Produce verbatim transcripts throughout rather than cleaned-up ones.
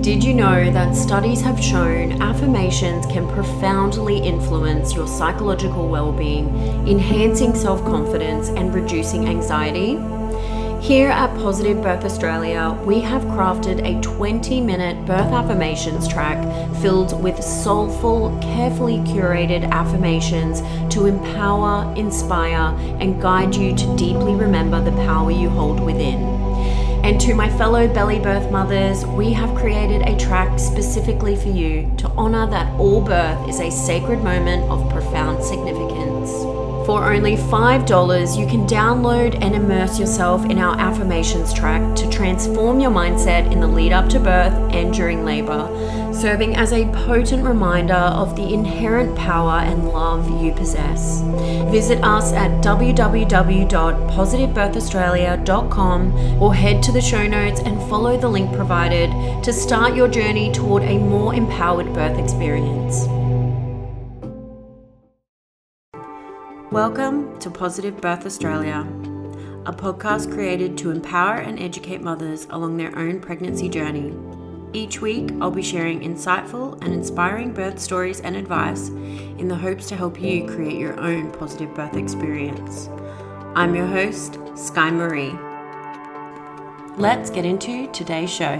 Did you know that studies have shown affirmations can profoundly influence your psychological well-being, enhancing self-confidence and reducing anxiety? Here at Positive Birth Australia, we have crafted a twenty-minute birth affirmations track filled with soulful, carefully curated affirmations to empower, inspire, and guide you to deeply remember the power you hold within. And to my fellow belly birth mothers, we have created a track specifically for you to honor that all birth is a sacred moment of profound significance. For only five dollars, you can download and immerse yourself in our affirmations track to transform your mindset in the lead up to birth and during labor, serving as a potent reminder of the inherent power and love you possess. Visit us at w w w dot positive birth australia dot com or head to the show notes and follow the link provided to start your journey toward a more empowered birth experience. Welcome to Positive Birth Australia, a podcast created to empower and educate mothers along their own pregnancy journey. Each week, I'll be sharing insightful and inspiring birth stories and advice in the hopes to help you create your own positive birth experience. I'm your host, Sky Marie. Let's get into today's show.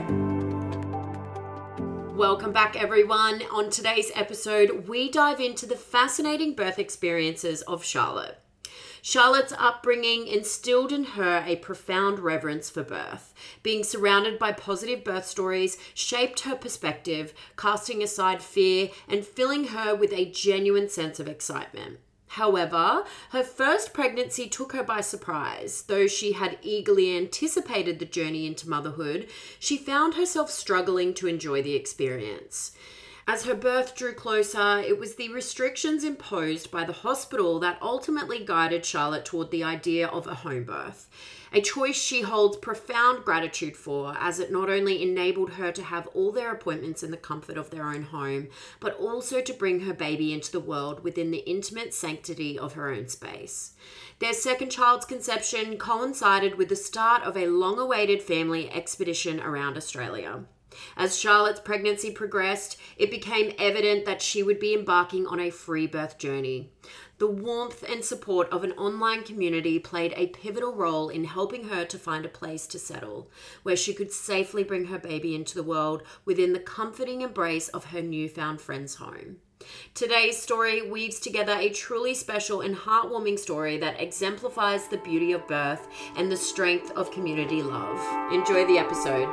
Welcome back, everyone. On today's episode, we dive into the fascinating birth experiences of Charlotte. Charlotte's upbringing instilled in her a profound reverence for birth. Being surrounded by positive birth stories shaped her perspective, casting aside fear and filling her with a genuine sense of excitement. However, her first pregnancy took her by surprise. Though she had eagerly anticipated the journey into motherhood, she found herself struggling to enjoy the experience. As her birth drew closer, it was the restrictions imposed by the hospital that ultimately guided Charlotte toward the idea of a home birth, a choice she holds profound gratitude for, as it not only enabled her to have all their appointments in the comfort of their own home, but also to bring her baby into the world within the intimate sanctity of her own space. Their second child's conception coincided with the start of a long-awaited family expedition around Australia. As Charlotte's pregnancy progressed, it became evident that she would be embarking on a free birth journey. The warmth and support of an online community played a pivotal role in helping her to find a place to settle, where she could safely bring her baby into the world within the comforting embrace of her newfound friend's home. Today's story weaves together a truly special and heartwarming story that exemplifies the beauty of birth and the strength of community love. Enjoy the episode.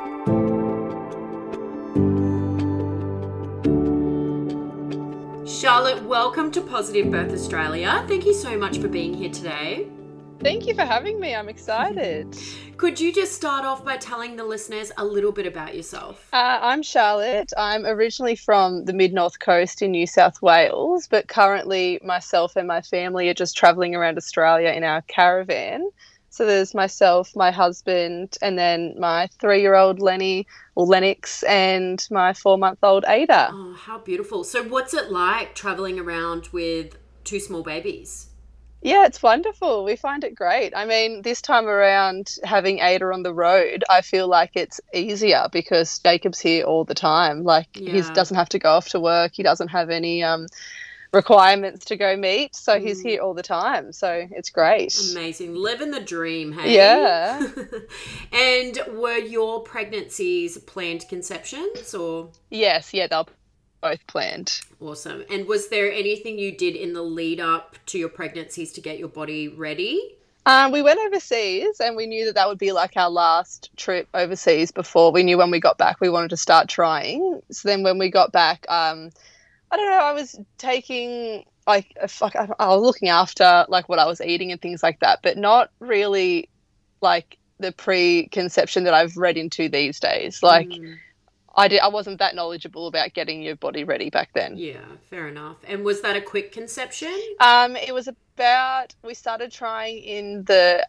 Charlotte, welcome to Positive Birth Australia. Thank you so much for being here today. Thank you for having me. I'm excited. Could you just start off by telling the listeners a little bit about yourself? Uh, I'm Charlotte. I'm originally from the mid-north coast in New South Wales, but currently myself and my family are just travelling around Australia in our caravan. So there's myself, my husband, and then my three-year-old Lenny, or Lennox, and my four-month-old Ada. Oh, how beautiful. So what's it like travelling around with two small babies? Yeah, it's wonderful. We find it great. I mean, this time around, having Ada on the road, I feel like it's easier because Jacob's here all the time. Like, yeah. He doesn't have to go off to work. He doesn't have any um, requirements to go meet. So mm. he's here all the time. So it's great. Amazing. Living the dream, hey? Yeah. And were your pregnancies planned conceptions or? Yes, yeah, they're both planned. Awesome. And was there anything you did in the lead up to your pregnancies to get your body ready? Um, we went overseas and we knew that that would be like our last trip overseas before we knew when we got back we wanted to start trying. So then when we got back, um, I don't know, I was taking like, fuck, I was looking after like what I was eating and things like that, but not really like the preconception that I've read into these days. Like, mm. I did. I wasn't that knowledgeable about getting your body ready back then. Yeah, fair enough. And was that a quick conception? Um, it was about, we started trying in the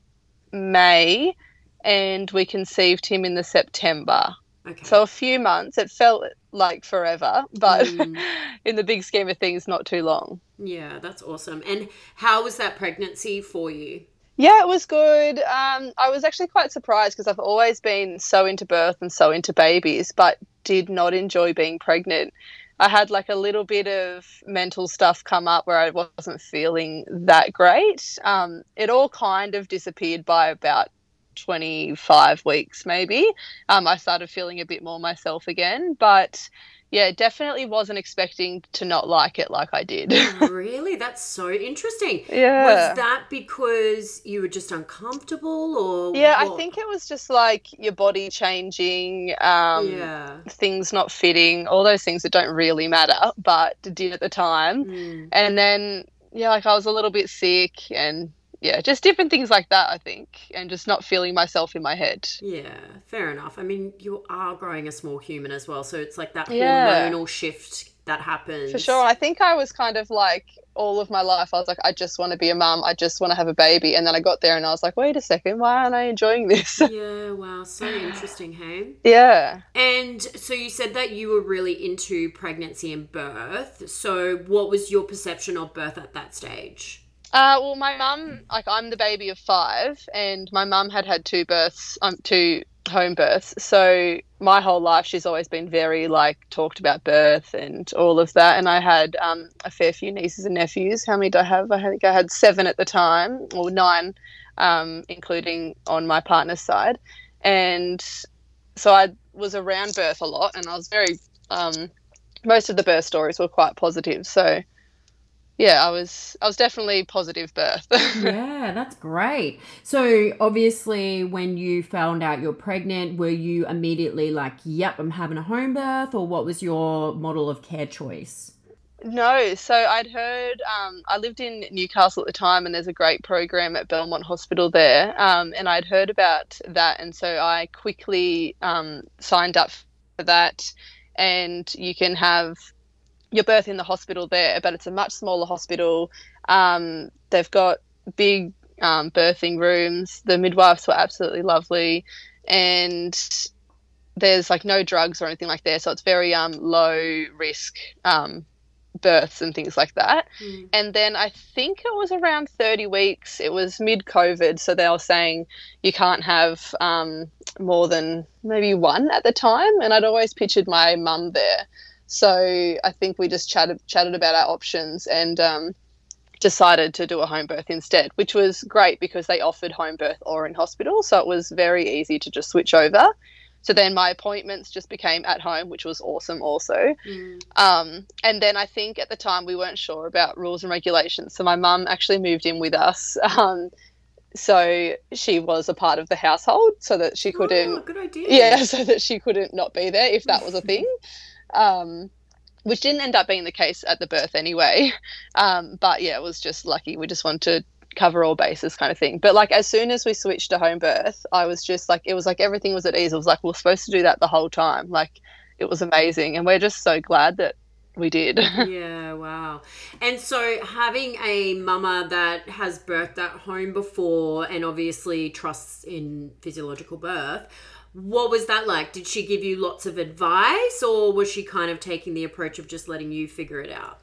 May and we conceived him in the September. Okay. So a few months. It felt like forever, but mm. in the big scheme of things, not too long. Yeah, that's awesome. And how was that pregnancy for you? Yeah, it was good. Um, I was actually quite surprised because I've always been so into birth and so into babies, but did not enjoy being pregnant. I had like a little bit of mental stuff come up where I wasn't feeling that great. Um, it all kind of disappeared by about twenty-five weeks maybe. Um, I started feeling a bit more myself again, but yeah, definitely wasn't expecting to not like it like I did. Really? That's so interesting. Yeah. Was that because you were just uncomfortable or Yeah, what? I think it was just like your body changing, um, Yeah. things not fitting, all those things that don't really matter, but did at the time. Mm. And then, yeah, like I was a little bit sick and, yeah, just different things like that, I think, and just not feeling myself in my head. Yeah, fair enough. I mean, you are growing a small human as well, so it's like that Yeah. hormonal shift that happens. For sure. I think I was kind of like all of my life, I was like, I just want to be a mum. I just want to have a baby. And then I got there and I was like, wait a second, why aren't I enjoying this? Yeah, wow, so interesting, hey? Yeah. And so you said that you were really into pregnancy and birth. So what was your perception of birth at that stage? Uh, well, my mum, like I'm the baby of five, and my mum had had two births, um, two home births. So my whole life, she's always been very like talked about birth and all of that. And I had um, a fair few nieces and nephews. How many did I have? I think I had seven at the time, or nine, um, including on my partner's side. And so I was around birth a lot, and I was very. Um, most of the birth stories were quite positive. So. Yeah, I was I was definitely positive birth. Yeah, that's great. So obviously when you found out you're pregnant, were you immediately like, yep, I'm having a home birth, or what was your model of care choice? No, so I'd heard, um, I lived in Newcastle at the time, and there's a great program at Belmont Hospital there, um, and I'd heard about that, and so I quickly um, signed up for that, and you can have your birth in the hospital there, but it's a much smaller hospital. Um, they've got big um, birthing rooms. The midwives were absolutely lovely, and there's like no drugs or anything like that, so it's very um, low risk um, births and things like that. Mm. And then I think it was around thirty weeks. It was mid-COVID, so they were saying you can't have um, more than maybe one at the time, and I'd always pictured my mum there. So I think we just chatted chatted about our options and um, decided to do a home birth instead, which was great because they offered home birth or in hospital. So it was very easy to just switch over. So then my appointments just became at home, which was awesome also. Mm. Um, and then I think at the time we weren't sure about rules and regulations. So my mum actually moved in with us. Um, so she was a part of the household so that she couldn't. Oh, good idea. Yeah, so that she couldn't not be there if that was a thing. Um, which didn't end up being the case at the birth anyway. Um, but yeah, it was just lucky. We just wanted to cover all bases kind of thing. But like as soon as we switched to home birth, I was just like, it was like everything was at ease. It was like, we're supposed to do that the whole time. Like it was amazing. And we're just so glad that we did. Yeah, wow. And so having a mama that has birthed at home before and obviously trusts in physiological birth, what was that like? Did she give you lots of advice, or was she kind of taking the approach of just letting you figure it out?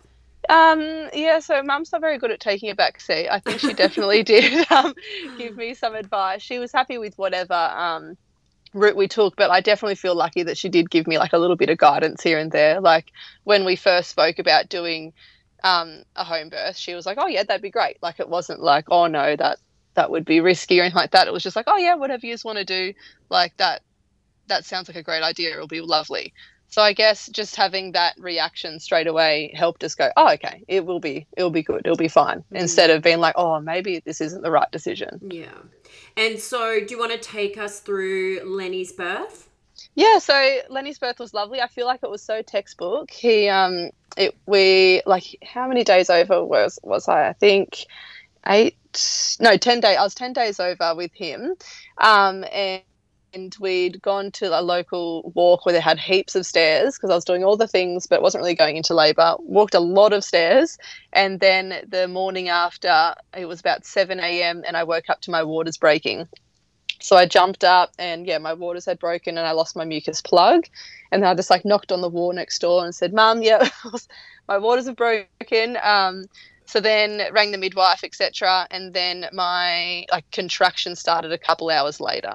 Um, yeah, so mum's not very good at taking a back seat. I think she definitely did um, give me some advice. She was happy with whatever um, route we took, but I definitely feel lucky that she did give me like a little bit of guidance here and there. Like when we first spoke about doing um, a home birth, she was like, oh yeah, that'd be great. Like it wasn't like, oh no, that that would be risky or anything like that. It was just like, oh yeah, whatever you just want to do, like that that sounds like a great idea. It'll be lovely. So I guess just having that reaction straight away helped us go, oh, okay, it will be, it'll be good, it'll be fine. Mm. Instead of being like, oh, maybe this isn't the right decision. Yeah. And so do you want to take us through Lenny's birth? Yeah, so Lenny's birth was lovely. I feel like it was so textbook. He, um, it, we, like, how many days over was, was I? I think eight, no, ten days. I was ten days over with him. Um, and, And we'd gone to a local walk where they had heaps of stairs because I was doing all the things but wasn't really going into labour. Walked a lot of stairs. And then the morning after, it was about seven a.m. and I woke up to my waters breaking. So I jumped up and, yeah, my waters had broken and I lost my mucus plug. And then I just, like, knocked on the wall next door and said, Mum, yeah, my waters have broken. Um, so then rang the midwife, et cetera. And then my, like, contraction started a couple hours later.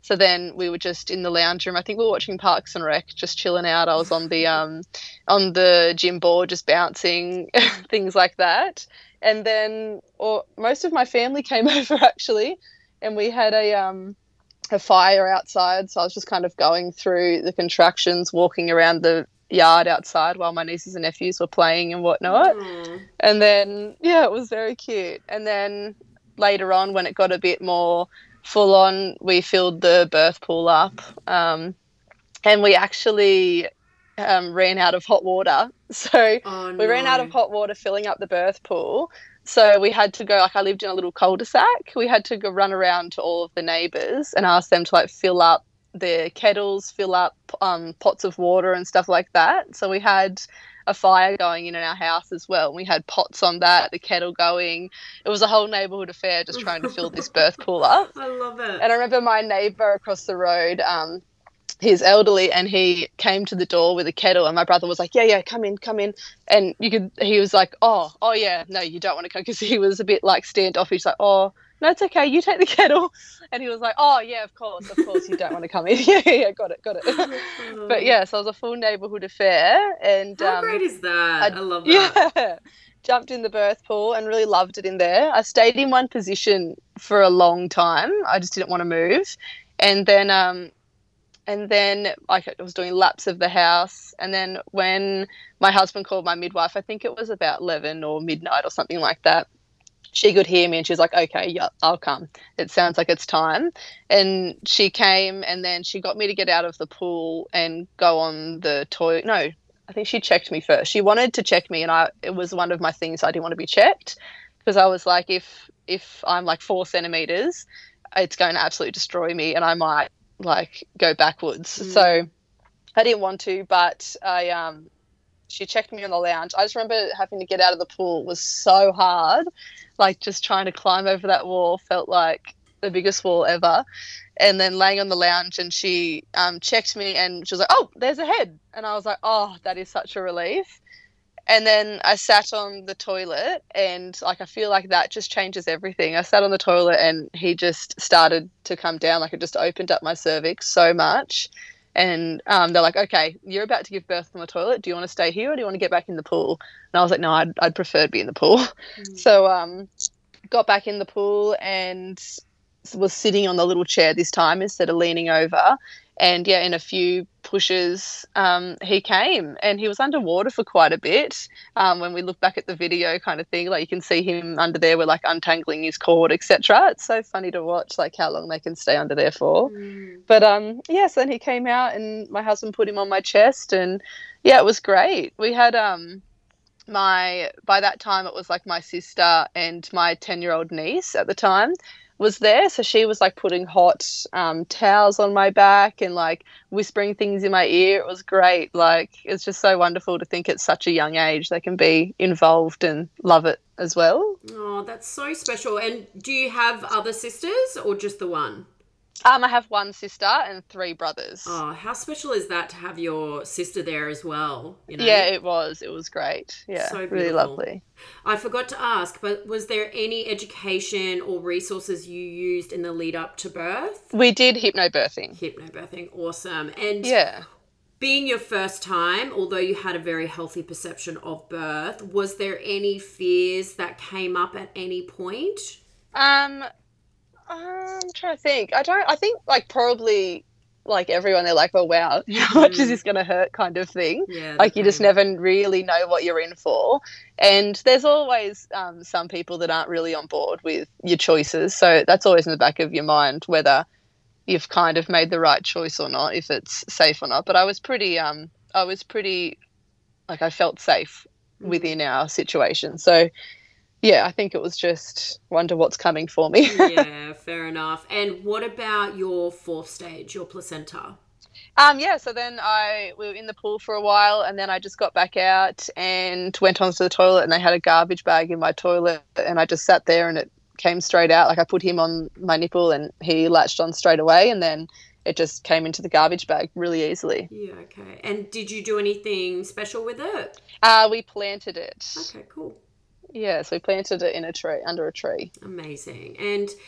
So then we were just in the lounge room. I think we were watching Parks and Rec, just chilling out. I was on the um on the gym board, just bouncing, things like that. And then, or most of my family came over actually, and we had a um a fire outside. So I was just kind of going through the contractions, walking around the yard outside while my nieces and nephews were playing and whatnot. Mm. And then, yeah, it was very cute. And then later on, when it got a bit more full on, we filled the birth pool up, um, and we actually um, ran out of hot water. So Oh, we ran out no. of hot water filling up the birth pool. So we had to go, like I lived in a little cul-de-sac. We had to go run around to all of the neighbours and ask them to like fill up their kettles, fill up um, pots of water and stuff like that. So we had a fire going in in our house as well. We had pots on that, the kettle going. It was a whole neighbourhood affair just trying to fill this birth pool up. I love it. And I remember my neighbour across the road, um, he's elderly, and he came to the door with a kettle, and my brother was like, yeah, yeah, come in, come in. And you could, he was like, oh, oh yeah, no, you don't want to come, because he was a bit like standoffish, like, oh, no, it's okay, you take the kettle. And he was like, oh yeah, of course, of course, you don't want to come in. yeah, yeah, got it, got it. But yeah, so it was a full neighbourhood affair. And How um, great is that? I, I- I love that. yeah, jumped in the birth pool and really loved it in there. I stayed in one position for a long time. I just didn't want to move. And then um, and then like I was doing laps of the house. And then when my husband called my midwife, I think it was about eleven or midnight or something like that, she could hear me and she was like, okay, yeah, I'll come. It sounds like it's time. And she came, and then she got me to get out of the pool and go on the toilet. No, I think she checked me first. She wanted to check me, and I it was one of my things I didn't want to be checked, because I was like, if if I'm like four centimeters, it's going to absolutely destroy me, and I might like go backwards. Mm. So I didn't want to, but I um she checked me on the lounge. I just remember having to get out of the pool. It was so hard. Like just trying to climb over that wall felt like the biggest wall ever. And then laying on the lounge, and she um, checked me, and she was like, oh, there's a head. And I was like, oh, that is such a relief. And then I sat on the toilet, and like I feel like that just changes everything. I sat on the toilet, and he just started to come down. Like it just opened up my cervix so much. And um, they're like, okay, you're about to give birth on the toilet. Do you want to stay here, or do you want to get back in the pool? And I was like, no, I'd, I'd prefer to be in the pool. Mm. So um, got back in the pool and was sitting on the little chair this time instead of leaning over. And yeah, in a few pushes, um, he came, and he was underwater for quite a bit. Um, when we look back at the video kind of thing, like you can see him under there, we're like untangling his cord, et cetera. It's so funny to watch like how long they can stay under there for. Mm. But um, yeah, so then he came out, and my husband put him on my chest, and yeah, it was great. We had um, my, by that time it was like my sister and my ten-year-old niece at the time was there. So she was like putting hot um, towels on my back and like whispering things in my ear. It was great. Like it's just so wonderful to think at such a young age they can be involved and love it as well. Oh, that's so special. And do you have other sisters or just the one? Um, I have one sister and three brothers. Oh, how special is that to have your sister there as well? You know? Yeah, it was. It was great. Yeah, So really beautiful. lovely. I forgot to ask, but was there any education or resources you used in the lead up to birth? We did hypnobirthing. Hypnobirthing, awesome. And Yeah. being your first time, although you had a very healthy perception of birth, was there any fears that came up at any point? Um, I'm trying to think. I don't. I think like probably like everyone, they're like, oh wow, how much is this going to hurt, kind of thing. Yeah, Like you just pain. never really know what you're in for, and there's always um, some people that aren't really on board with your choices. So that's always in the back of your mind whether you've kind of made the right choice or not, if it's safe or not. But I was pretty. Um, I was pretty. Like I felt safe Mm. within our situation. So. Yeah, I think it was just wonder what's coming for me. Yeah, fair enough. And what about your fourth stage, your placenta? Um, yeah, so then I we were in the pool for a while, and then I just got back out and went onto the toilet, and they had a garbage bag in my toilet, and I just sat there and it came straight out. Like I put him on my nipple and he latched on straight away, and then it just came into the garbage bag really easily. Yeah, okay. And did you do anything special with it? Uh, we planted it. Okay, cool. Yeah, so we planted it in a tree, under a tree. Amazing. And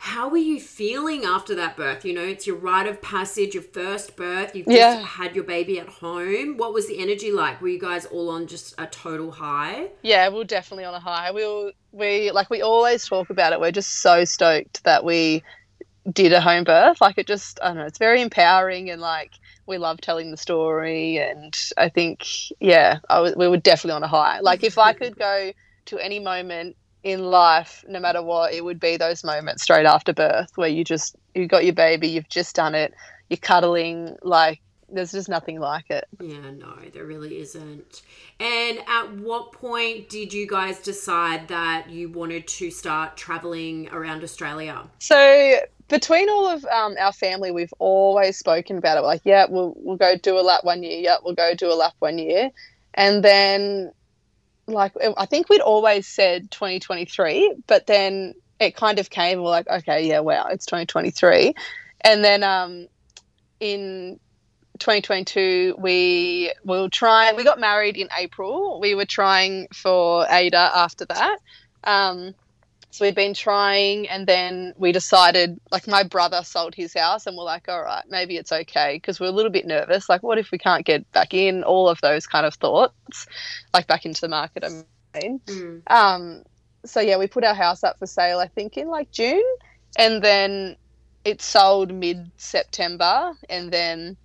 How were you feeling after that birth? You know, it's your rite of passage, your first birth. You've Yeah. just had your baby at home. What was the energy like? Were you guys all on just a total high? Yeah, we we're definitely on a high. We were, we like we always talk about it. We're just so stoked that we did a home birth. Like it just, I don't know, it's very empowering, and like we love telling the story. And I think, yeah, I was, we were definitely on a high. Like if I could go to any moment in life, no matter what, it would be those moments straight after birth where you just, you got your baby, you've just done it, you're cuddling, like there's just nothing like it. Yeah, no, there really isn't. And at what point did you guys decide that you wanted to start traveling around Australia? So between all of um, our family, we've always spoken about it. We're like, yeah, we'll we'll go do a lap one year. Yeah, we'll go do a lap one year, and then like I think we'd always said twenty twenty-three, but then it kind of came. We're like, okay, yeah, wow, it's twenty twenty-three, and then um, in twenty twenty-two we were trying. We got married in April. We were trying for Ada after that. Um, So we'd been trying, and then we decided, like my brother sold his house, and we're like, all right, maybe it's okay, because we're a little bit nervous. Like, what if we can't get back in? All of those kind of thoughts, like back into the market, I mean. Mm. Um, so, yeah, we put our house up for sale, I think, in like June, and then it sold mid-September, and then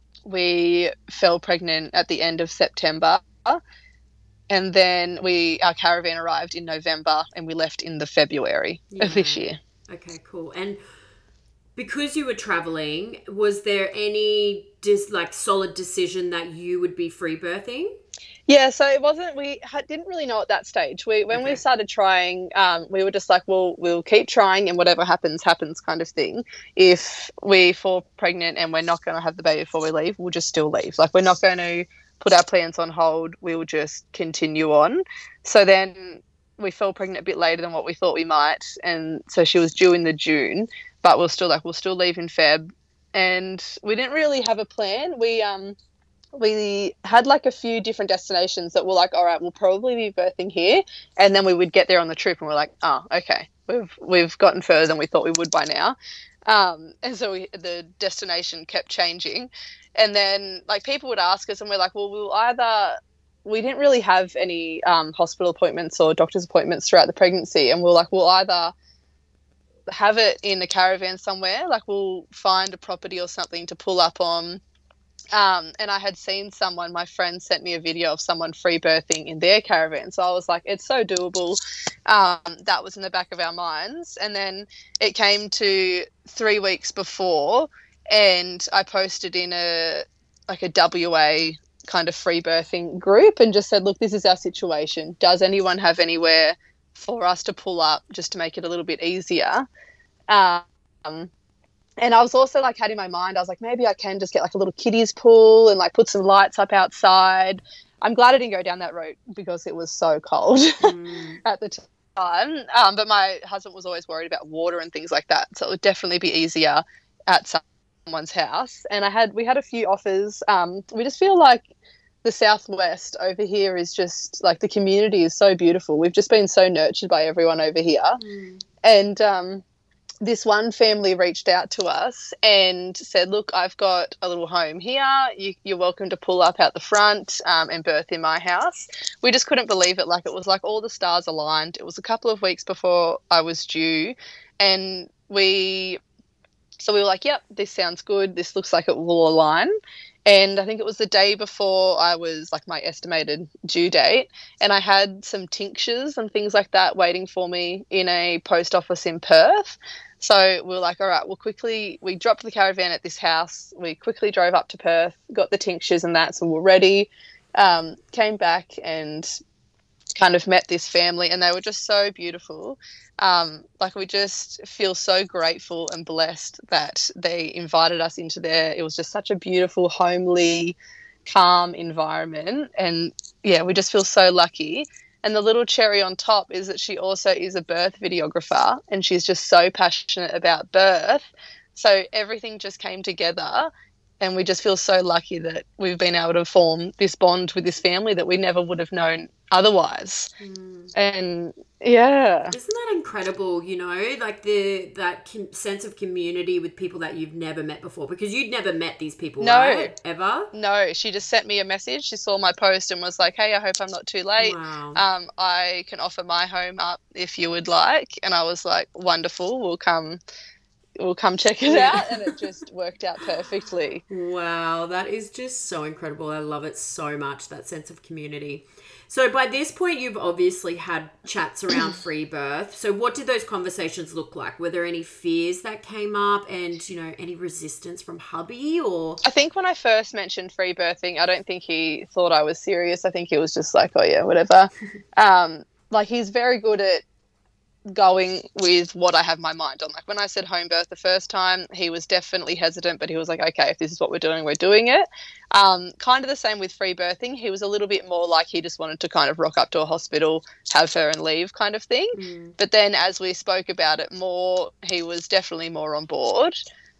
we fell pregnant at the end of September. And then we our caravan arrived in November, and we left in the February yeah. of this year. Okay, cool. And because you were traveling, was there any dis, like solid decision that you would be free birthing? Yeah, so it wasn't. We ha- didn't really know at that stage. We when okay. we started trying, um, we were just like, well, we'll keep trying, and whatever happens, happens, kind of thing. If we fall pregnant and we're not going to have the baby before we leave, we'll just still leave. Like we're not going to put our plans on hold, we will just continue on. So then we fell pregnant a bit later than what we thought we might, and so she was due in the June, but we're still like, we'll still leave in Feb. And we didn't really have a plan. We um we had like a few different destinations that were like, all right, we'll probably be birthing here, and then we would get there on the trip and we're like, oh, okay, we've we've gotten further than we thought we would by now. Um, and so we, the destination kept changing. And then, like, people would ask us, and we're like, well, we'll either – we didn't really have any um, hospital appointments or doctor's appointments throughout the pregnancy, and we're like, we'll either have it in a caravan somewhere, like we'll find a property or something to pull up on. Um, and I had seen someone, my friend sent me a video of someone free birthing in their caravan. So I was like, it's so doable. Um, that was in the back of our minds. And then it came to three weeks before, and I posted in a, like a W A kind of free birthing group and just said, look, this is our situation. Does anyone have anywhere for us to pull up just to make it a little bit easier? Um, And I was also like, had in my mind, I was like, maybe I can just get like a little kiddies pool and like put some lights up outside. I'm glad I didn't go down that route because it was so cold mm. at the time. Um, but my husband was always worried about water and things like that. So it would definitely be easier at someone's house. And I had, we had a few offers. Um, we just feel like the Southwest over here is just like, the community is so beautiful. We've just been so nurtured by everyone over here. Mm. And, um, this one family reached out to us and said, look, I've got a little home here. You, you're welcome to pull up out the front um, and birth in my house. We just couldn't believe it. Like, it was like all the stars aligned. It was a couple of weeks before I was due. And we, so we were like, yep, this sounds good. This looks like it will align. And I think it was the day before I was like my estimated due date, and I had some tinctures and things like that waiting for me in a post office in Perth. So we were like, all right, we'll quickly, we dropped the caravan at this house. We quickly drove up to Perth, got the tinctures and that, so we're ready. Um, came back and kind of met this family, and they were just so beautiful. Um, like, we just feel so grateful and blessed that they invited us into their, it was just such a beautiful, homely, calm environment. And yeah, we just feel so lucky. And the little cherry on top is that she also is a birth videographer, and she's just so passionate about birth. So everything just came together, and we just feel so lucky that we've been able to form this bond with this family that we never would have known otherwise. Mm. And Yeah. Isn't that incredible, you know, like the that com- sense of community with people that you've never met before, because you'd never met these people, No, right? Ever? no. She just sent me a message. She saw my post and was like, "Hey, I hope I'm not too late. Wow. Um, I can offer my home up if you would like." And I was like, "Wonderful. We'll come. We'll come check it Yeah. out." And it just worked out perfectly. Wow, that is just so incredible. I love it so much, that sense of community. So by this point, you've obviously had chats around free birth. So what did those conversations look like? Were there any fears that came up and, you know, any resistance from hubby or? I think when I first mentioned free birthing, I don't think he thought I was serious. I think he was just like, "Oh yeah, whatever." um, like he's very good at going with what I have my mind on. Like when I said home birth the first time, he was definitely hesitant, but he was like, "Okay, if this is what we're doing, we're doing it." Um, kind of the same with free birthing. He was a little bit more like he just wanted to kind of rock up to a hospital, have her and leave kind of thing. Mm. But then as we spoke about it more, he was definitely more on board.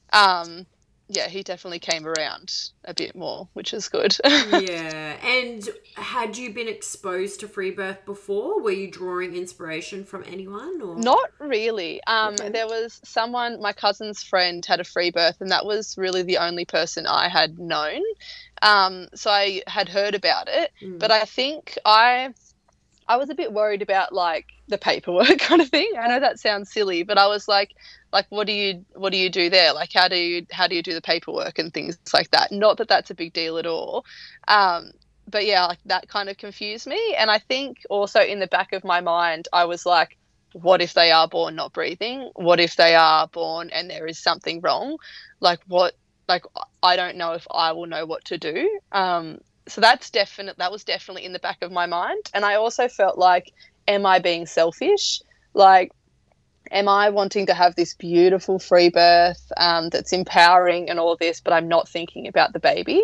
Um, yeah, he definitely came around a bit more, which is good. Yeah. And had you been exposed to free birth before? Were you drawing inspiration from anyone or? Not really. Um, Okay. There was someone, my cousin's friend had a free birth, and that was really the only person I had known. Um, so I had heard about it, Mm. but I think I I was a bit worried about like the paperwork kind of thing. I know that sounds silly, but I was like, like, what do you what do you do there? Like, how do you how do you do the paperwork and things like that? Not that that's a big deal at all. Um, but yeah, like that kind of confused me. And I think also in the back of my mind, I was like, what if they are born not breathing? What if they are born and there is something wrong? Like what? Like I don't know if I will know what to do. Um, so that's definite that was definitely in the back of my mind. And I also felt like, am I being selfish? Like, am I wanting to have this beautiful free birth um, that's empowering and all this, but I'm not thinking about the baby?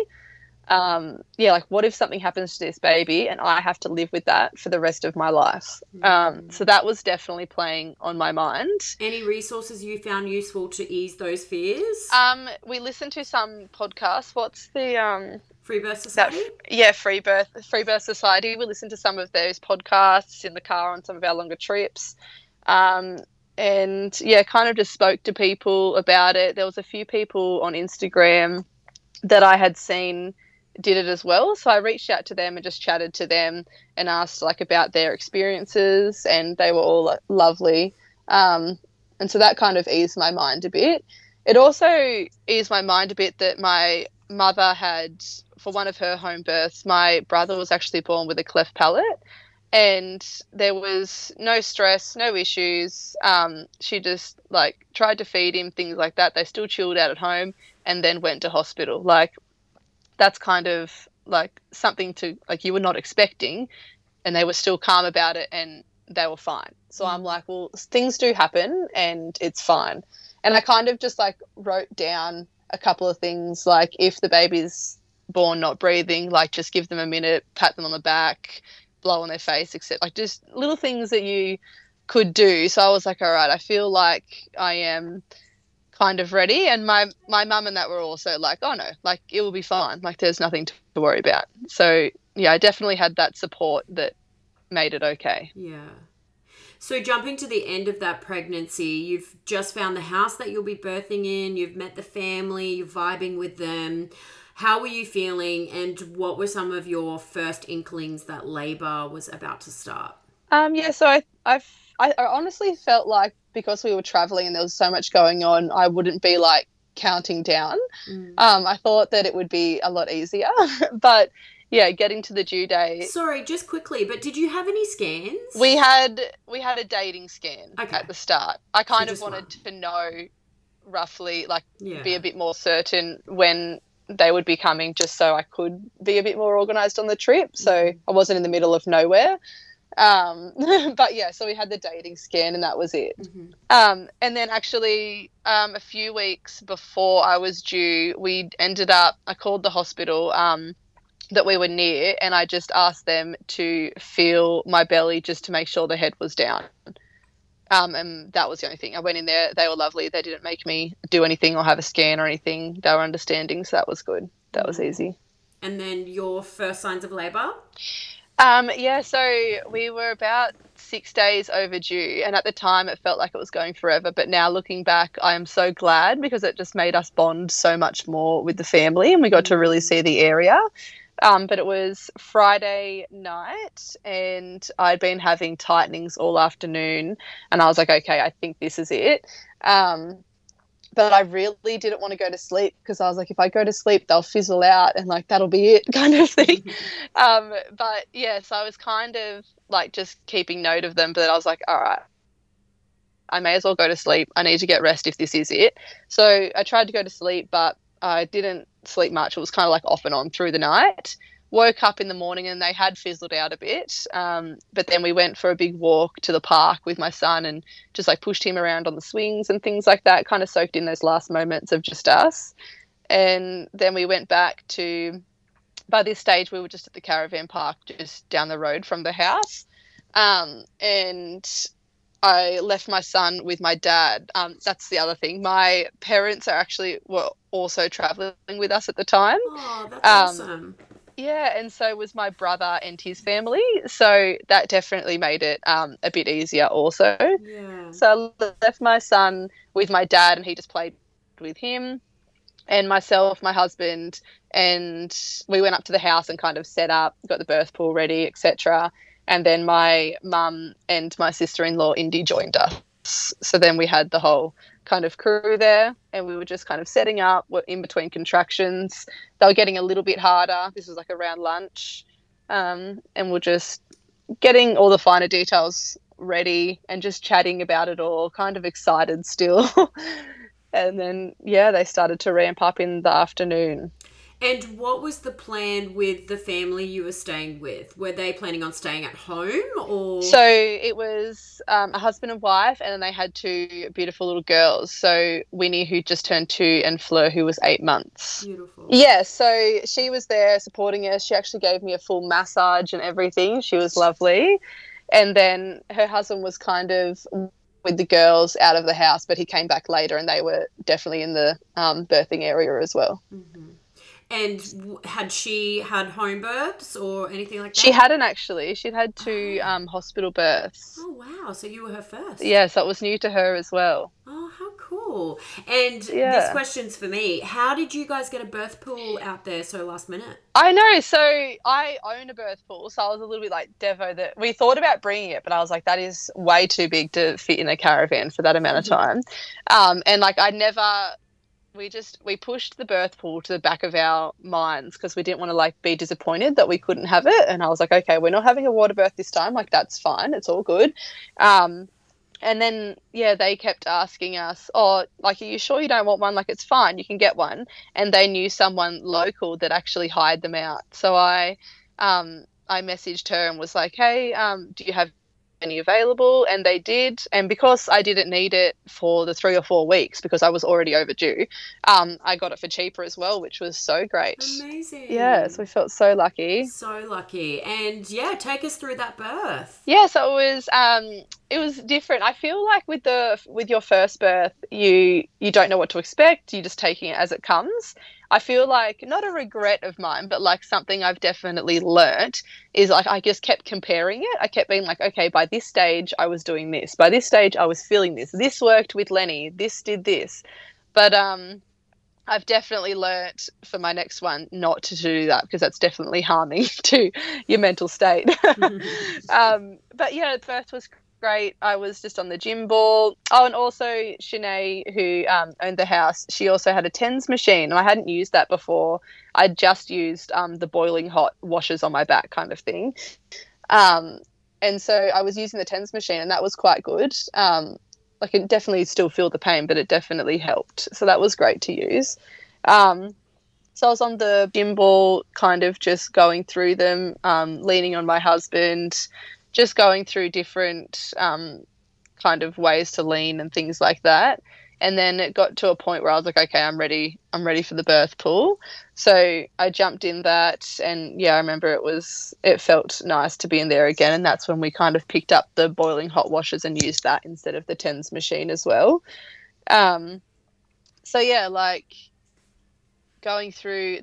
Um, yeah, like what if something happens to this baby and I have to live with that for the rest of my life? Um, so that was definitely playing on my mind. Any resources you found useful to ease those fears? Um, we listened to some podcasts. What's the um, Free Birth that Society? yeah, Free Birth Free Birth Society. We listened to some of those podcasts in the car on some of our longer trips. Um, and yeah, kind of just spoke to people about it. There was a few people on Instagram that I had seen did it as well. So I reached out to them and just chatted to them and asked like about their experiences, and they were all lovely. Um, and so that kind of eased my mind a bit. It also eased my mind a bit that my mother had, for one of her home births, my brother was actually born with a cleft palate, and there was no stress, no issues. Um, she just like tried to feed him, things like that. They still chilled out at home and then went to hospital. Like, that's kind of like something to like you were not expecting, and they were still calm about it and they were fine. So I'm like, well, things do happen and it's fine. And I kind of just like wrote down a couple of things, like if the baby's born not breathing, like just give them a minute, pat them on the back, blow on their face, except like just little things that you could do. So I was like, all right, I feel like I am kind of ready. And my my mum and that were also like, oh no, like it will be fine, like there's nothing to worry about. So yeah, I definitely had that support that made it okay. Yeah. So jumping to the end of that pregnancy, you've just found the house that you'll be birthing in, you've met the family, you're vibing with them. How were you feeling, and what were some of your first inklings that labour was about to start? Um yeah, so I I've I, I honestly felt like because we were traveling and there was so much going on, I wouldn't be like counting down. Mm. Um, I thought that it would be a lot easier, but yeah, getting to the due date. Sorry, just quickly, but did you have any scans? We had we had a dating scan Okay. at the start. I kind So of just wanted one. to know roughly, like Yeah. be a bit more certain when they would be coming, just so I could be a bit more organised on the trip. So Mhm. I wasn't in the middle of nowhere. Um, but yeah, so we had the dating scan and that was it. Mhm. Um, and then actually um, a few weeks before I was due, we ended up, I called the hospital um, that we were near, and I just asked them to feel my belly just to make sure the head was down. Um, and that was the only thing. I went in there, they were lovely. They didn't make me do anything or have a scan or anything. They were understanding, so that was good. That was easy. And then your first signs of labour? Um, yeah, so we were about six days overdue, and at the time it felt like it was going forever, but now looking back I am so glad because it just made us bond so much more with the family and we got to really see the area. Um, but it was Friday night and I'd been having tightenings all afternoon and I was like, okay, I think this is it. Um, but I really didn't want to go to sleep because I was like, if I go to sleep, they'll fizzle out and like that'll be it kind of thing. um, but yeah, so I was kind of like just keeping note of them, but I was like, all right, I may as well go to sleep. I need to get rest if this is it. So I tried to go to sleep, but I didn't sleep much. It was kind of like off and on through the night. Woke up in the morning and they had fizzled out a bit. Um, but then we went for a big walk to the park with my son and just like pushed him around on the swings and things like that, kind of soaked in those last moments of just us. And then we went back to, by this stage, we were just at the caravan park just down the road from the house. Um, and I left my son with my dad. Um, that's the other thing. My parents are actually were also traveling with us at the time. Oh, that's Um, awesome. Yeah, and so was my brother and his family. So that definitely made it um, a bit easier also. Yeah. So I left my son with my dad and he just played with him and myself, my husband, and we went up to the house and kind of set up, got the birth pool ready, et cetera. And then my mum and my sister-in-law, Indy, joined us. So then we had the whole kind of crew there and we were just kind of setting up, we're in between contractions. They were getting a little bit harder. This was like around lunch. Um, and we're just getting all the finer details ready and just chatting about it all, kind of excited still. And then, yeah, they started to ramp up in the afternoon. And what was the plan with the family you were staying with? Were they planning on staying at home or? So it was um, a husband and wife, and then they had two beautiful little girls. So Winnie, who just turned two, and Fleur, who was eight months. Beautiful. Yeah, so she was there supporting us. She actually gave me a full massage and everything. She was lovely. And then her husband was kind of with the girls out of the house, but he came back later and they were definitely in the um, birthing area as well. Mm-hmm. And had she had home births or anything like that? She hadn't actually. She'd had two oh. um, hospital births. Oh, wow. So you were her first. Yeah, so it was new to her as well. Oh, how cool. And yeah. this question's for me. How did you guys get a birth pool out there so last minute? I know. So I own a birth pool, so I was a little bit like Devo that we thought about bringing it, but I was like, that is way too big to fit in a caravan for that amount of time. um, and like I never... We just, we pushed the birth pool to the back of our minds because we didn't want to like be disappointed that we couldn't have it. And I was like, okay, we're not having a water birth this time. Like, that's fine. It's all good. Um, and then, yeah, they kept asking us, oh, like, are you sure you don't want one? Like, it's fine. You can get one. And they knew someone local that actually hired them out. So I, um, I messaged her and was like, hey, um, do you have any available? And they did. And because I didn't need it for the three or four weeks because I was already overdue, um, I got it for cheaper as well, which was so great. Amazing. Yeah, so we felt so lucky. So lucky. And yeah, take us through that birth. Yeah, so it was um it was different. I feel like with the with your first birth, you you don't know what to expect. You're just taking it as it comes. I feel like not a regret of mine, but like something I've definitely learnt is like I just kept comparing it. I kept being like, okay, by this stage I was doing this. By this stage I was feeling this. This worked with Lenny. This did this. But um, I've definitely learnt for my next one not to do that because that's definitely harming to your mental state. um, but yeah, birth was great. I was just on the gym ball. Oh, and also Shanae, who um, owned the house, she also had a TENS machine, and I hadn't used that before. I'd just used um, the boiling hot washers on my back kind of thing. Um, and so I was using the TENS machine, and that was quite good. Um, like it definitely still feel the pain, but it definitely helped. So that was great to use. Um, so I was on the gym ball, kind of just going through them, um, leaning on my husband, just going through different um, kind of ways to lean and things like that. And then it got to a point where I was like, okay, I'm ready. I'm ready for the birth pool. So I jumped in that, and yeah, I remember it was, it felt nice to be in there again. And that's when we kind of picked up the boiling hot washers and used that instead of the TENS machine as well. Um, so yeah, like going through the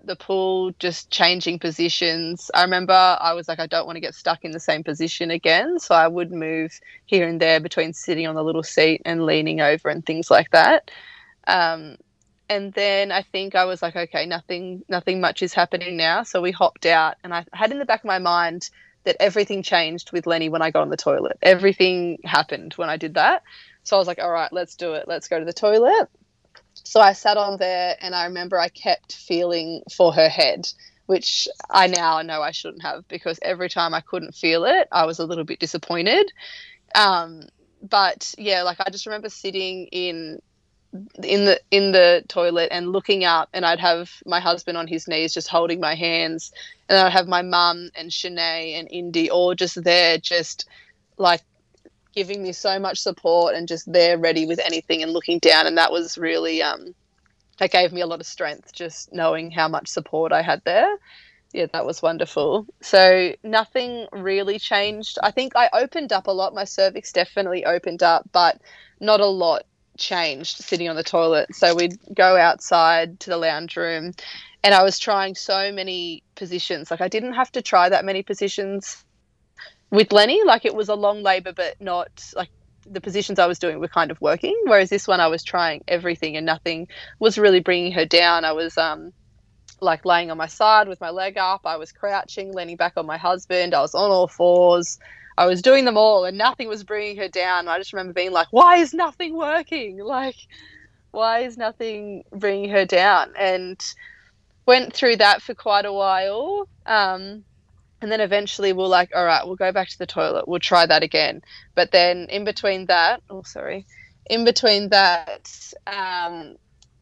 the pool, just changing positions. I remember I was like, I don't want to get stuck in the same position again. So I would move here and there between sitting on the little seat and leaning over and things like that. Um, and then I think I was like, okay, nothing, nothing much is happening now. So we hopped out, and I had in the back of my mind that everything changed with Lenny when I got on the toilet. Everything happened when I did that. So I was like, all right, let's do it. Let's go to the toilet. So I sat on there, and I remember I kept feeling for her head, which I now know I shouldn't have, because every time I couldn't feel it, I was a little bit disappointed. Um, but yeah, like I just remember sitting in in the in the toilet and looking up, and I'd have my husband on his knees just holding my hands, and I'd have my mum and Shanae and Indy all just there, just like giving me so much support and just there ready with anything and looking down. And that was really um that gave me a lot of strength, just knowing how much support I had there. Yeah, that was wonderful. So nothing really changed. I think I opened up a lot. My cervix definitely opened up, but not a lot changed sitting on the toilet. So we'd go outside to the lounge room, and I was trying so many positions. Like I didn't have to try that many positions with Lenny. Like it was a long labor, but not like the positions I was doing were kind of working. Whereas this one I was trying everything and nothing was really bringing her down. I was um like laying on my side with my leg up. I was crouching, leaning back on my husband. I was on all fours. I was doing them all, and nothing was bringing her down. I just remember being like, why is nothing working? Like, why is nothing bringing her down? And went through that for quite a while. Um, and then eventually we're like, all right, we'll go back to the toilet. We'll try that again. But then in between that, oh, sorry, in between that, um,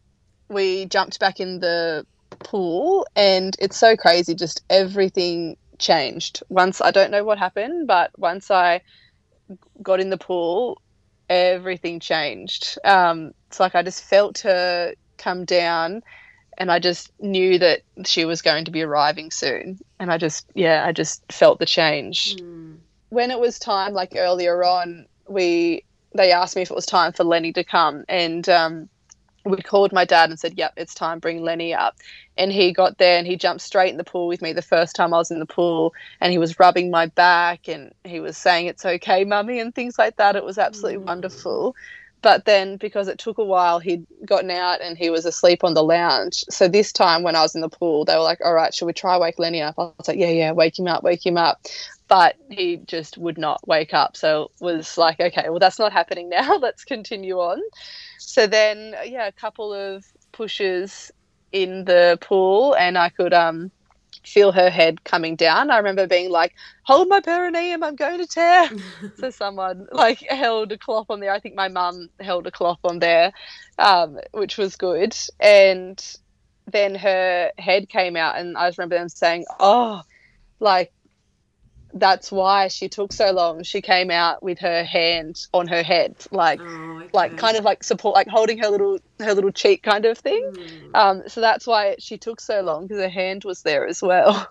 we jumped back in the pool, and it's so crazy. Just everything changed once. I don't know what happened, but once I got in the pool, everything changed. Um, it's like I just felt her come down, and I just knew that she was going to be arriving soon. And I just, yeah, I just felt the change. Mm. When it was time, like earlier on, we they asked me if it was time for Lenny to come, and um, we called my dad and said, yep, it's time, bring Lenny up. And he got there, and he jumped straight in the pool with me the first time I was in the pool, and he was rubbing my back, and he was saying, it's okay, mummy, and things like that. It was absolutely mm. wonderful. But then because it took a while, he'd gotten out and he was asleep on the lounge. So this time when I was in the pool, they were like, all right, should we try wake Lenny up? I was like, yeah, yeah, wake him up, wake him up. But he just would not wake up. So it was like, okay, well, that's not happening now. Let's continue on. So then, yeah, a couple of pushes in the pool, and I could um feel her head coming down. I remember being like, hold my perineum, I'm going to tear. So someone like held a cloth on there. I think my mum held a cloth on there, um, which was good. And then her head came out, and I just remember them saying, oh, like, that's why she took so long. She came out with her hand on her head, like, oh, okay. like kind of like support, like holding her little her little cheek kind of thing. Mm. Um, so that's why she took so long, because her hand was there as well.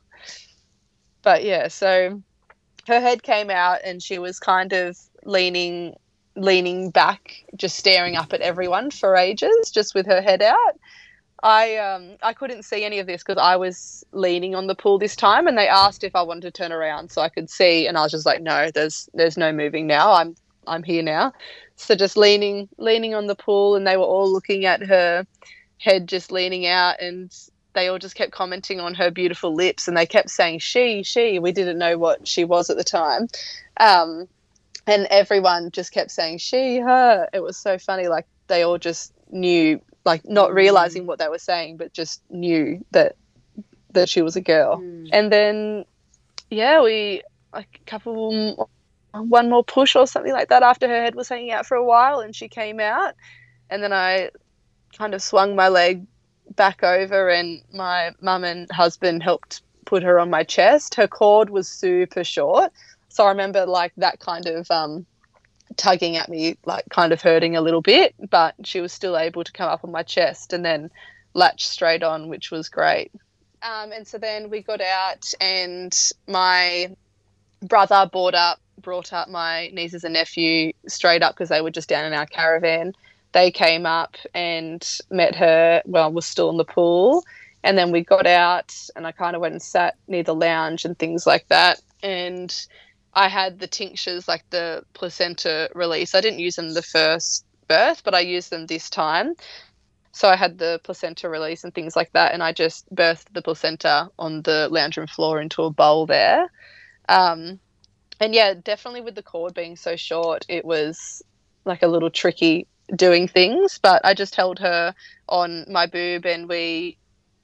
But yeah, so her head came out, and she was kind of leaning leaning back, just staring up at everyone for ages, just with her head out. I um I couldn't see any of this because I was leaning on the pool this time, and they asked if I wanted to turn around so I could see, and I was just like, no, there's there's no moving now. I'm I'm here now. So just leaning leaning on the pool, and they were all looking at her head just leaning out, and they all just kept commenting on her beautiful lips, and they kept saying she, she. We didn't know what she was at the time. Um and everyone just kept saying she, her. It was so funny. Like they all just knew, like not realizing what they were saying, but just knew that that she was a girl. Mm. And then, yeah, we like a couple, one more push or something like that after her head was hanging out for a while, and she came out, and then I kind of swung my leg back over, and my mum and husband helped put her on my chest. Her cord was super short, so I remember like that kind of um tugging at me, like kind of hurting a little bit, but she was still able to come up on my chest and then latch straight on, which was great. Um, and so then we got out, and my brother brought up brought up my nieces and nephew straight up because they were just down in our caravan. They came up and met her while I was still in the pool, And then we got out and I kind of went and sat near the lounge and things like that. And I had the tinctures, like the placenta release. I didn't use them the first birth, but I used them this time. So I had the placenta release and things like that. And I just birthed the placenta on the lounge room floor into a bowl there. Um, and yeah, definitely with the cord being so short, it was like a little tricky doing things. But I just held her on my boob and we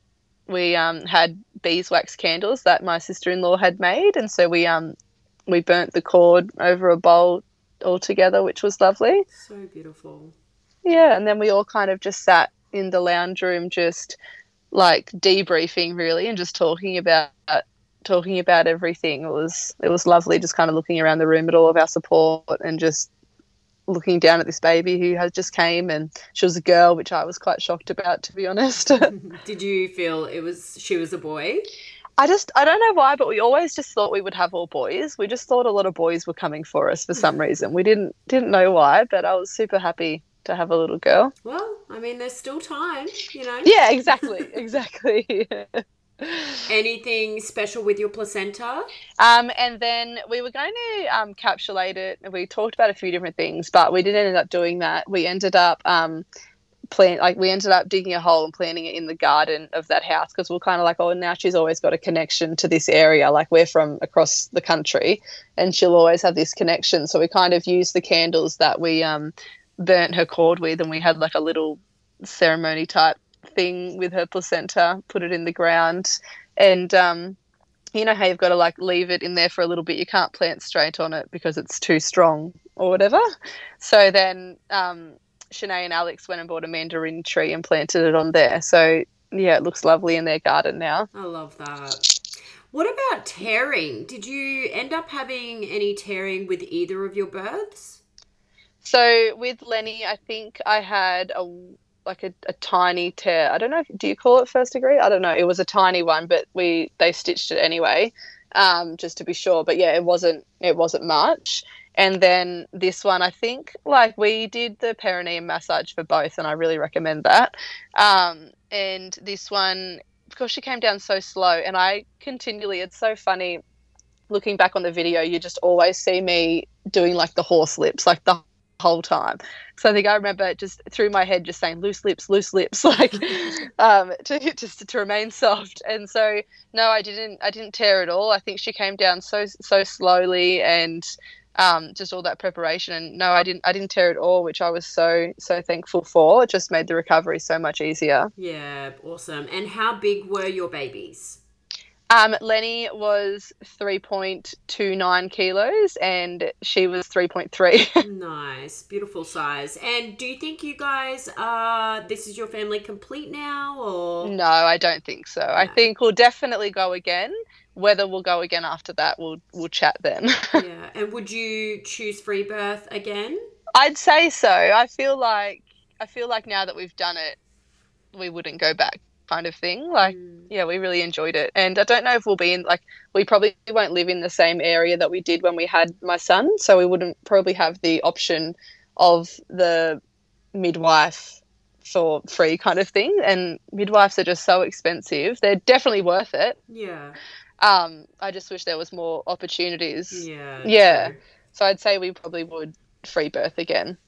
we um, had beeswax candles that my sister-in-law had made. And so we um we burnt the cord over a bowl all together, which was lovely. So beautiful. Yeah, and then we all kind of just sat in the lounge room just like debriefing really and just talking about talking about everything. It was it was lovely just kind of looking around the room at all of our support and just looking down at this baby who had just came, and she was a girl, which I was quite shocked about, to be honest. Did you feel it was she was a boy? I just, I don't know why, but we always just thought we would have all boys. We just thought a lot of boys were coming for us for some reason. We didn't didn't know why, but I was super happy to have a little girl. Well, I mean, there's still time, you know. Yeah, exactly, exactly. Anything special with your placenta? Um, and then we were going to um, capsulate it. We talked about a few different things, but we didn't end up doing that. We ended up um, plant like we ended up digging a hole and planting it in the garden of that house because we're kind of like, oh, now she's always got a connection to this area. Like we're from across the country, and she'll always have this connection. So we kind of used the candles that we um, burnt her cord with, and we had like a little ceremony type thing with her placenta, put it in the ground, and um you know how you've got to like leave it in there for a little bit. You can't plant straight on it because it's too strong or whatever. So then um Shanae and Alex went and bought a mandarin tree and planted it on there. So yeah, it looks lovely in their garden now. I love that. What about tearing? Did you end up having any tearing with either of your births? So with Lenny, I think I had a like a, a tiny tear. I don't know. If, do you call it first degree? I don't know. It was a tiny one, but we they stitched it anyway, um, just to be sure. But yeah, it wasn't it wasn't much. And then this one, I think, like we did the perineum massage for both, and I really recommend that. Um, and this one, because she came down so slow, and I continually, it's so funny looking back on the video, you just always see me doing like the horse lips, like the whole time. So I think I remember just through my head just saying loose lips, loose lips, like um, to just to remain soft. And so no, I didn't. I didn't tear at all. I think she came down so so slowly, and um, just all that preparation. And no, I didn't. I didn't tear at all, which I was so so thankful for. It just made the recovery so much easier. Yeah, awesome. And how big were your babies? Um, Lenny was three point two nine kilos and she was three point three. Nice. Beautiful size. And do you think you guys are, this is your family complete now, or? No, I don't think so. No. I think we'll definitely go again. Whether we'll go again after that, we'll, we'll chat then. Yeah. And would you choose free birth again? I'd say so. I feel like, I feel like now that we've done it, we wouldn't go back. Kind of thing. Like, mm. yeah, we really enjoyed it. And I don't know if we'll be in, like, we probably won't live in the same area that we did when we had my son. So we wouldn't probably have the option of the midwife for free kind of thing. And midwives are just so expensive. They're definitely worth it. Yeah. Um, I just wish there was more opportunities. Yeah. Yeah. True. So I'd say we probably would free birth again.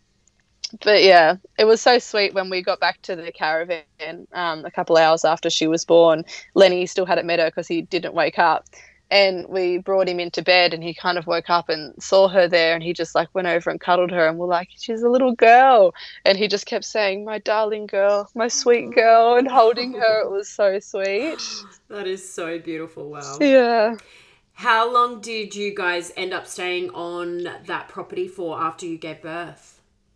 But yeah, it was so sweet when we got back to the caravan um, a couple hours after she was born. Lenny still hadn't met her because he didn't wake up. And we brought him into bed and he kind of woke up and saw her there and he just like went over and cuddled her and we're like, she's a little girl. And he just kept saying, my darling girl, my sweet girl, and holding her. It was so sweet. That is so beautiful. Wow. Yeah. How long did you guys end up staying on that property for after you gave birth?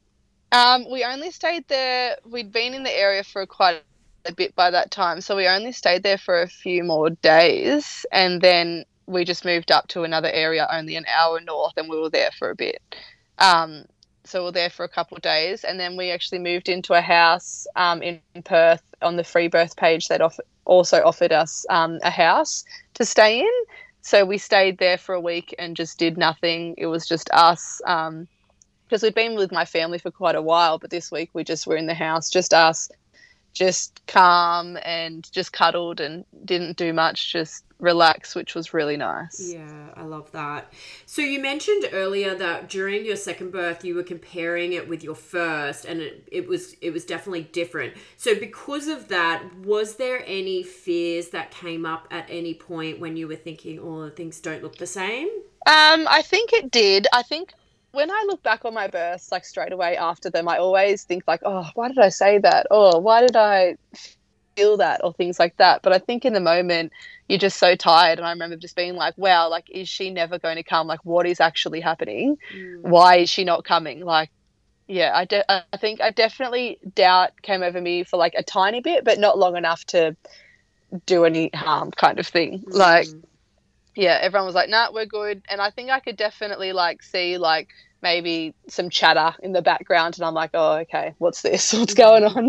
Um, we only stayed there, we'd been in the area for quite a bit by that time, so we only stayed there for a few more days, and then we just moved up to another area only an hour north, and we were there for a bit. Um, so we were there for a couple of days, and then we actually moved into a house um, in Perth. On the free birth page, they'd off- also offered us um, a house to stay in, so we stayed there for a week and just did nothing. It was just us, um, because we'd been with my family for quite a while, but this week we just were in the house, just us, just calm and just cuddled and didn't do much, just relax, which was really nice. Yeah, I love that. So you mentioned earlier that during your second birth you were comparing it with your first, and it, it was it was definitely different. So because of that, was there any fears that came up at any point when you were thinking, oh, things don't look the same? Um, I think it did. I think when I look back on my births, like straight away after them, I always think like, oh, why did I say that? Or why did I feel that? Or things like that. But I think in the moment, you're just so tired. And I remember just being like, wow, like, is she never going to come? Like, what is actually happening? Mm. Why is she not coming? Like, yeah, I, de- I think I definitely doubt came over me for like a tiny bit, but not long enough to do any harm kind of thing. Mm. Like, yeah, everyone was like, nah, we're good. And I think I could definitely like see like maybe some chatter in the background, and I'm like, oh, okay, what's this? What's going on?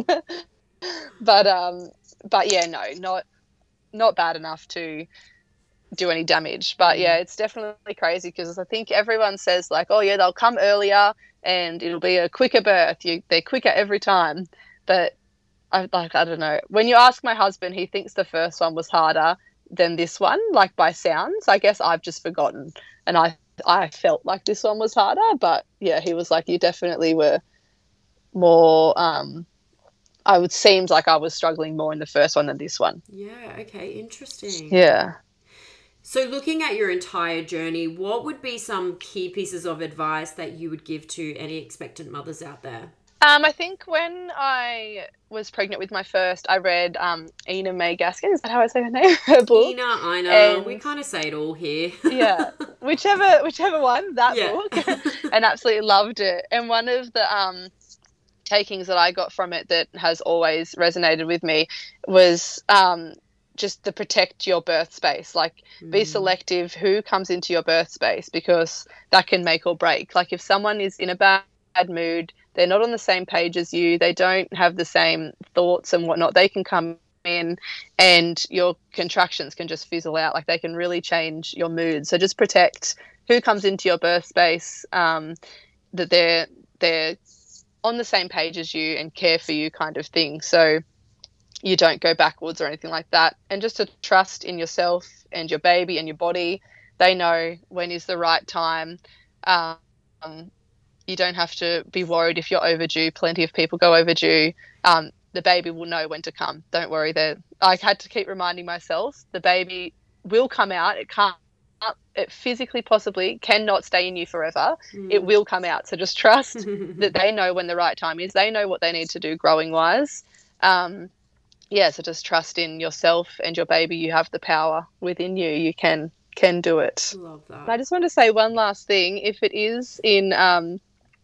but um but yeah, no, not not bad enough to do any damage. But yeah, it's definitely crazy because I think everyone says like, oh yeah, they'll come earlier and it'll be a quicker birth. You they're quicker every time. But I like I don't know. When you ask my husband, he thinks the first one was harder than this one, like by sounds. I guess I've just forgotten, and I I felt like this one was harder, but yeah, he was like, you definitely were more um I would seems like I was struggling more in the first one than this one. Yeah, okay, interesting. Yeah. So looking at your entire journey, what would be some key pieces of advice that you would give to any expectant mothers out there? Um, I think when I was pregnant with my first, I read um, Ina May Gaskin. Is that how I say her name? Her book. Ina, I know. And, we kind of say it all here. yeah, whichever whichever one, that Yeah. book, and absolutely loved it. And one of the um, takings that I got from it that has always resonated with me was um, just to protect your birth space. Like, be Mm. selective who comes into your birth space, because that can make or break. Like, if someone is in a bad mood, they're not on the same page as you, they don't have the same thoughts and whatnot, they can come in and your contractions can just fizzle out. Like, they can really change your mood. So just protect who comes into your birth space, um, that they're they're on the same page as you and care for you, kind of thing. So you don't go backwards or anything like that. And just to trust in yourself and your baby and your body. They know when is the right time. Um, you don't have to be worried if you're overdue. Plenty of people go overdue. Um, the baby will know when to come. Don't worry. There, I had to keep reminding myself the baby will come out. It can't. It physically, possibly, cannot stay in you forever. Mm. It will come out. So just trust that they know when the right time is. They know what they need to do growing wise. Um, yeah. So just trust in yourself and your baby. You have the power within you. You can can do it. Love that. I just want to say one last thing. If it is in um,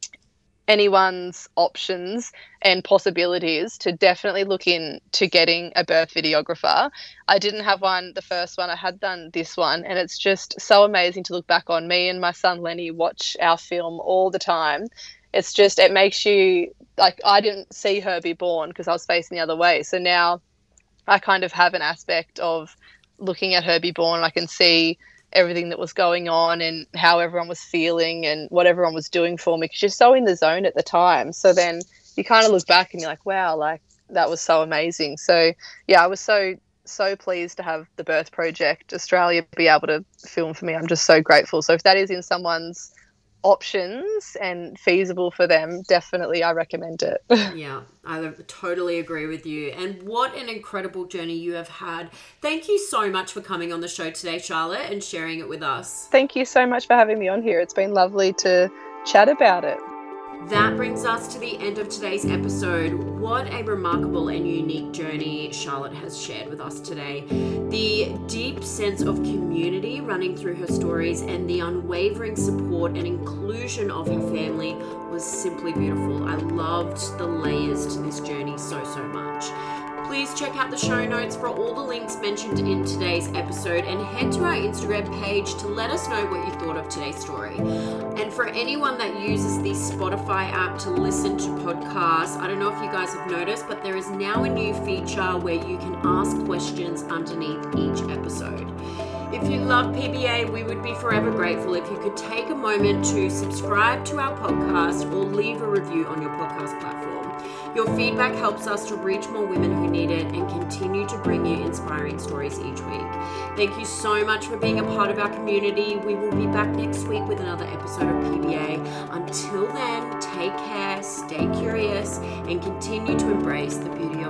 anyone's options and possibilities, to definitely look into getting a birth videographer. I didn't have one the first one. I had done this one, and it's just so amazing to look back on. Me and my son Lenny watch our film all the time. It's just, it makes you, like, I didn't see her be born because I was facing the other way. So now I kind of have an aspect of looking at her be born. I can see everything that was going on and how everyone was feeling and what everyone was doing for me, because you're so in the zone at the time. So then you kind of look back and you're like, wow, like, that was so amazing. So yeah, I was so so pleased to have the Birth Project Australia be able to film for me. I'm just so grateful. So if that is in someone's options and feasible for them, definitely I recommend it. Yeah, I totally agree with you. And what an incredible journey you have had. Thank you so much for coming on the show today, Charlotte, and sharing it with us. Thank you so much for having me on here. It's been lovely to chat about it. That brings us to the end of today's episode. What a remarkable and unique journey Charlotte has shared with us today. The deep sense of community running through her stories and the unwavering support and inclusion of her family was simply beautiful. I loved the layers to this journey so, so much. Please check out the show notes for all the links mentioned in today's episode, and head to our Instagram page to let us know what you thought of today's story. And for anyone that uses the Spotify app to listen to podcasts, I don't know if you guys have noticed, but there is now a new feature where you can ask questions underneath each episode. If you love P B A, we would be forever grateful if you could take a moment to subscribe to our podcast or leave a review on your podcast platform. Your feedback helps us to reach more women who need it and continue to bring you inspiring stories each week. Thank you so much for being a part of our community. We will be back next week with another episode of P B A. Until then, take care, stay curious, and continue to embrace the beauty